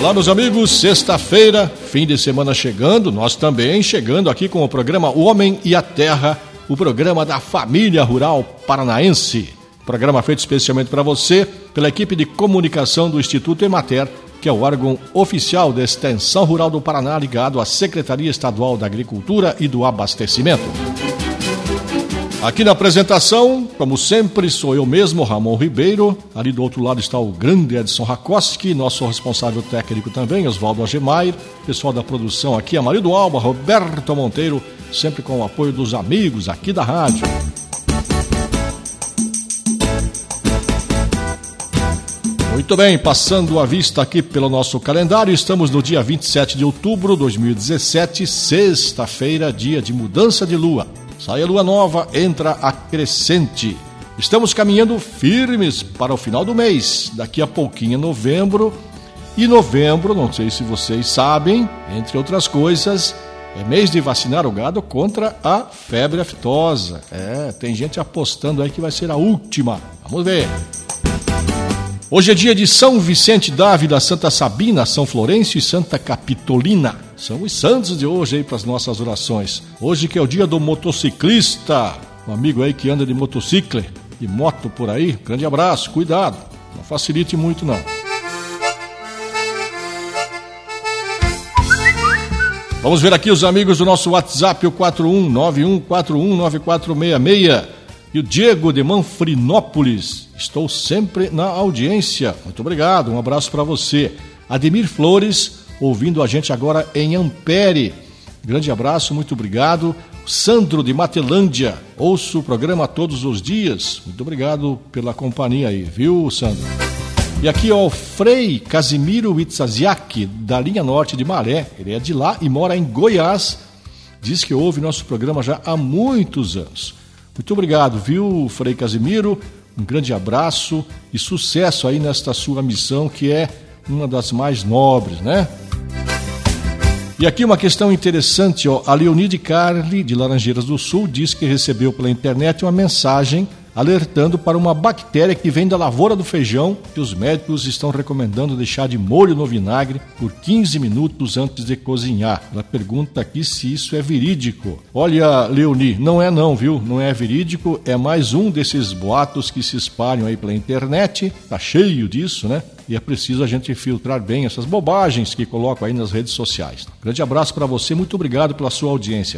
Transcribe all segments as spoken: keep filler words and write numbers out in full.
Olá, meus amigos, sexta-feira, fim de semana chegando, nós também chegando aqui com o programa O Homem e a Terra, o programa da família rural paranaense. Programa feito especialmente para você, pela equipe de comunicação do Instituto Emater, que é o órgão oficial da Extensão Rural do Paraná, ligado à Secretaria Estadual da Agricultura e do Abastecimento. Aqui na apresentação, como sempre, sou eu mesmo, Ramon Ribeiro. Ali do outro lado está o grande Edson Rakoski, nosso responsável técnico também, Oswaldo Agemaier. Pessoal da produção aqui, Amarildo Alba, Roberto Monteiro, sempre com o apoio dos amigos aqui da rádio. Muito bem, passando a vista aqui pelo nosso calendário, estamos no dia vinte e sete de outubro de dois mil e dezessete, sexta-feira, dia de mudança de lua. Sai a lua nova, entra a crescente. Estamos caminhando firmes para o final do mês. Daqui a pouquinho é novembro. E novembro, não sei se vocês sabem, entre outras coisas, é mês de vacinar o gado contra a febre aftosa. É, tem gente apostando aí que vai ser a última. Vamos ver. Hoje é dia de São Vicente d'Ávila, Santa Sabina, São Florencio e Santa Capitolina. São os santos de hoje aí para as nossas orações. Hoje que é o dia do motociclista, um amigo aí que anda de motociclo, de moto por aí, grande abraço, cuidado, não facilite muito não. Vamos ver aqui os amigos do nosso WhatsApp, o quatro um nove um quatro um nove quatro seis seis. E o Diego de Manfrinópolis, estou sempre na audiência. Muito obrigado, um abraço para você. Ademir Flores, ouvindo a gente agora em Ampere. Grande abraço, muito obrigado. Sandro de Matelândia, ouço o programa todos os dias. Muito obrigado pela companhia aí, viu, Sandro? E aqui, ó, o Frei Casimiro Itzaziak, da linha norte de Maré. Ele é de lá e mora em Goiás. Diz que ouve nosso programa já há muitos anos. Muito obrigado, viu, Frei Casimiro? Um grande abraço e sucesso aí nesta sua missão, que é uma das mais nobres, né? E aqui uma questão interessante, ó. A Leonide Carli, de Laranjeiras do Sul, diz que recebeu pela internet uma mensagem alertando para uma bactéria que vem da lavoura do feijão, que os médicos estão recomendando deixar de molho no vinagre por quinze minutos antes de cozinhar. Ela pergunta aqui se isso é verídico. Olha, Leoni, não é não, viu? Não é verídico, é mais um desses boatos que se espalham aí pela internet, tá cheio disso, né? E é preciso a gente filtrar bem essas bobagens que colocam aí nas redes sociais. Grande abraço para você, muito obrigado pela sua audiência.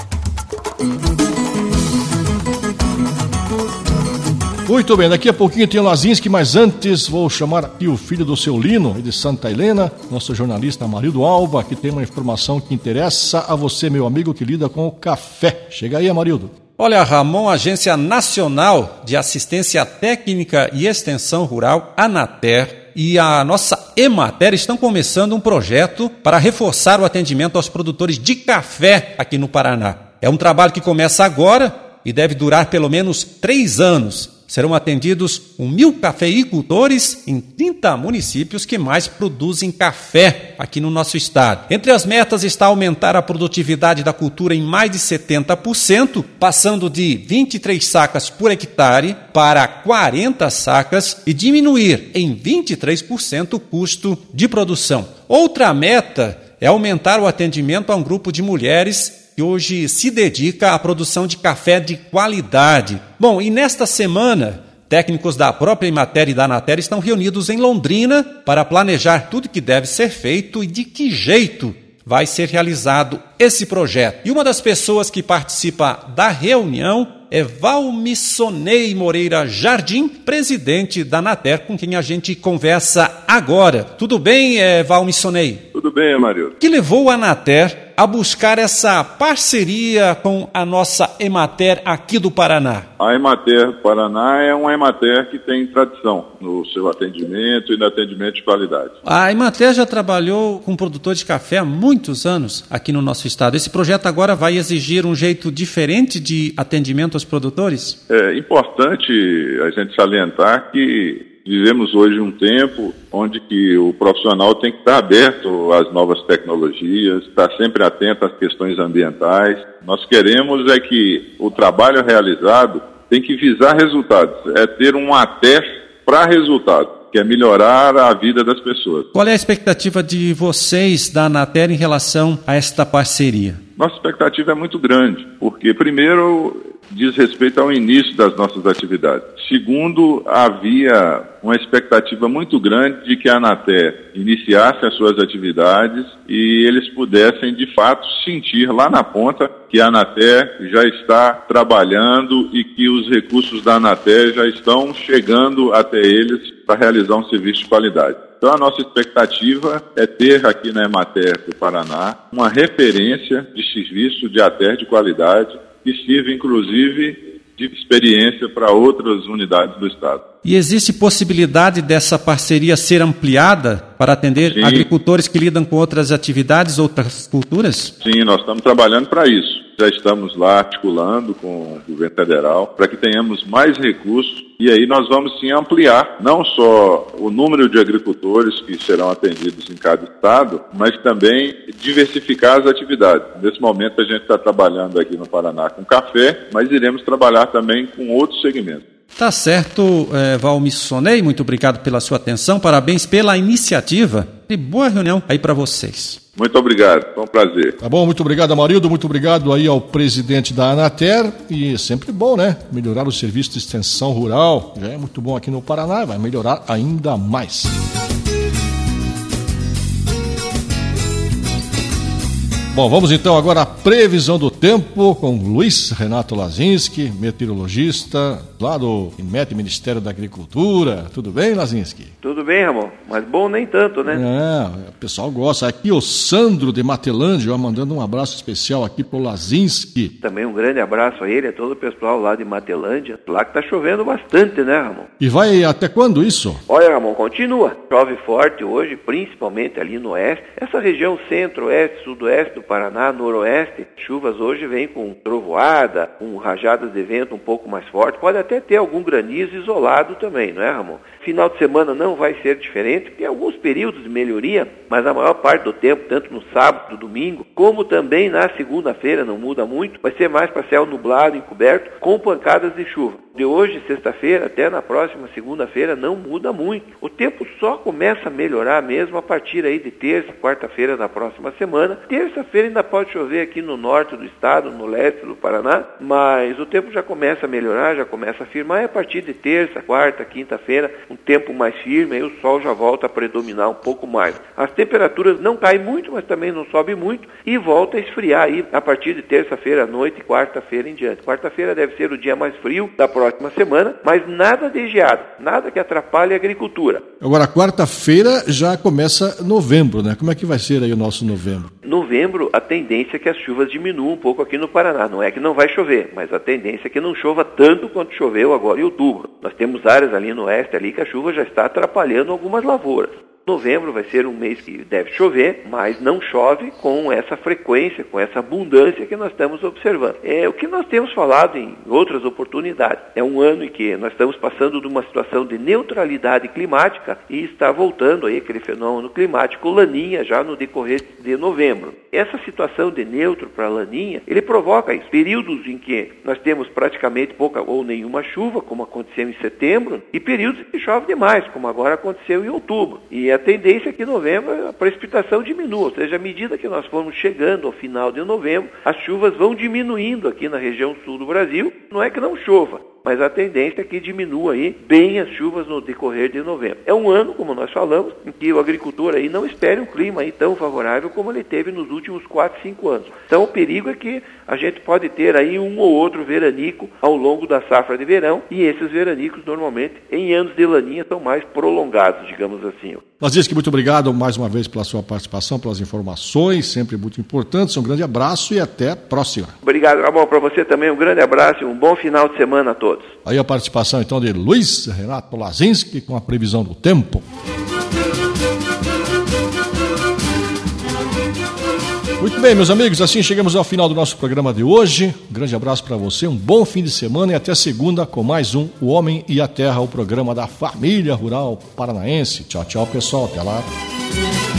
Muito bem, daqui a pouquinho tem o Lazinski, mas antes vou chamar aqui o filho do seu Lino, de Santa Helena, nosso jornalista Amarildo Alba, que tem uma informação que interessa a você, meu amigo, que lida com o café. Chega aí, Amarildo. Olha, Ramon, a Agência Nacional de Assistência Técnica e Extensão Rural, Anater, e a nossa Emater estão começando um projeto para reforçar o atendimento aos produtores de café aqui no Paraná. É um trabalho que começa agora e deve durar pelo menos três anos. Serão atendidos mil cafeicultores em trinta municípios que mais produzem café aqui no nosso estado. Entre as metas está aumentar a produtividade da cultura em mais de setenta por cento, passando de vinte e três sacas por hectare para quarenta sacas e diminuir em vinte e três por cento o custo de produção. Outra meta é aumentar o atendimento a um grupo de mulheres que hoje se dedica à produção de café de qualidade. Bom, e nesta semana, técnicos da própria Emater e da Anater estão reunidos em Londrina para planejar tudo que deve ser feito e de que jeito vai ser realizado esse projeto. E uma das pessoas que participa da reunião é Valmissonei Moreira Jardim, presidente da Anater, com quem a gente conversa agora. Tudo bem, é, Valmissonei? Tudo bem, Amarildo. O que levou a Anater a buscar essa parceria com a nossa Emater aqui do Paraná? A Emater Paraná é uma Emater que tem tradição no seu atendimento e no atendimento de qualidade. A Emater já trabalhou com produtor de café há muitos anos aqui no nosso estado. Esse projeto agora vai exigir um jeito diferente de atendimento aos produtores? É importante a gente salientar que vivemos hoje um tempo onde que o profissional tem que estar aberto às novas tecnologias, estar sempre atento às questões ambientais. Nós queremos é que o trabalho realizado tem que visar resultados, é ter um até para resultado. que é melhorar a vida das pessoas. Qual é a expectativa de vocês da Anater em relação a esta parceria? Nossa expectativa é muito grande, porque primeiro diz respeito ao início das nossas atividades. Segundo, havia uma expectativa muito grande de que a Anater iniciasse as suas atividades e eles pudessem, de fato, sentir lá na ponta que a Anater já está trabalhando e que os recursos da Anater já estão chegando até eles para realizar um serviço de qualidade. Então, a nossa expectativa é ter aqui na Emater do Paraná uma referência de serviço de Ater de qualidade que sirva, inclusive, de experiência para outras unidades do Estado. E existe possibilidade dessa parceria ser ampliada para atender Sim. agricultores que lidam com outras atividades, outras culturas? Sim, nós estamos trabalhando para isso. Já estamos lá articulando com o governo federal para que tenhamos mais recursos e aí nós vamos sim ampliar não só o número de agricultores que serão atendidos em cada estado, mas também diversificar as atividades. Nesse momento a gente está trabalhando aqui no Paraná com café, mas iremos trabalhar também com outros segmentos. Tá certo, é, Valmir Sonei, muito obrigado pela sua atenção, parabéns pela iniciativa e boa reunião aí para vocês. Muito obrigado, foi um prazer. Tá bom, muito obrigado, Amarildo, muito obrigado aí ao presidente da Anater e é sempre bom, né, melhorar o serviço de extensão rural, já é muito bom aqui no Paraná, vai melhorar ainda mais. Bom, vamos então agora à previsão do tempo com Luiz Renato Lazinski, meteorologista lá do I M E T, Ministério da Agricultura. Tudo bem, Lazinski? Tudo bem, Ramon, mas bom nem tanto, né? É, o pessoal gosta. Aqui o Sandro de Matelândia, ó, mandando um abraço especial aqui pro Lazinski. Também um grande abraço a ele, a todo o pessoal lá de Matelândia. Lá que tá chovendo bastante, né, Ramon? E vai até quando isso? Olha, Ramon, continua. Chove forte hoje, principalmente ali no oeste. Essa região centro-oeste, sudoeste do Paraná, noroeste, chuvas hoje vêm com trovoada, com rajadas de vento um pouco mais forte. Pode até ter algum granizo isolado também, não é, Ramon? Final de semana não vai ser diferente, tem alguns períodos de melhoria, mas a maior parte do tempo, tanto no sábado, no domingo, como também na segunda-feira, não muda muito, vai ser mais para céu nublado, encoberto, com pancadas de chuva. De hoje, sexta-feira, até na próxima segunda-feira, não muda muito. O tempo só começa a melhorar mesmo a partir aí de terça, quarta-feira da próxima semana. Terça-feira ainda pode chover aqui no norte do estado, no leste do Paraná, mas o tempo já começa a melhorar, já começa a firmar, e a partir de terça, quarta, quinta-feira, um tempo mais firme, aí o sol já volta a predominar um pouco mais. As temperaturas não caem muito, mas também não sobem muito, e volta a esfriar aí a partir de terça-feira à noite e quarta-feira em diante. Quarta-feira deve ser o dia mais frio da próxima próxima semana, mas nada de geada, nada que atrapalhe a agricultura. Agora, quarta-feira já começa novembro, né? Como é que vai ser aí o nosso novembro? Novembro, a tendência é que as chuvas diminuam um pouco aqui no Paraná. Não é que não vai chover, mas a tendência é que não chova tanto quanto choveu agora em outubro. Nós temos áreas ali no oeste ali que a chuva já está atrapalhando algumas lavouras. Novembro vai ser um mês que deve chover, mas não chove com essa frequência, com essa abundância que nós estamos observando. É o que nós temos falado em outras oportunidades. É um ano em que nós estamos passando de uma situação de neutralidade climática e está voltando aí aquele fenômeno climático Laninha já no decorrer de novembro. Essa situação de neutro para Laninha, ele provoca isso, períodos em que nós temos praticamente pouca ou nenhuma chuva, como aconteceu em setembro, e períodos em que chove demais, como agora aconteceu em outubro. E a tendência é que em novembro a precipitação diminua, ou seja, à medida que nós formos chegando ao final de novembro, as chuvas vão diminuindo aqui na região sul do Brasil. Não é que não chova, mas a tendência é que diminua aí bem as chuvas no decorrer de novembro. É um ano, como nós falamos, em que o agricultor aí não espere um clima aí tão favorável como ele teve nos últimos quatro, cinco anos. Então o perigo é que a gente pode ter aí um ou outro veranico ao longo da safra de verão, e esses veranicos normalmente em anos de laninha são mais prolongados, digamos assim. Lazinski, muito obrigado mais uma vez pela sua participação, pelas informações, sempre muito importantes. Um grande abraço e até a próxima. Obrigado, Ramon. Para você também um grande abraço e um bom final de semana a todos. Aí a participação então de Luiz Renato Lazinski com a previsão do tempo. Muito bem, meus amigos, assim chegamos ao final do nosso programa de hoje. Um grande abraço para você, um bom fim de semana e até segunda com mais um O Homem e a Terra, o programa da família rural paranaense. Tchau, tchau, pessoal. Até lá.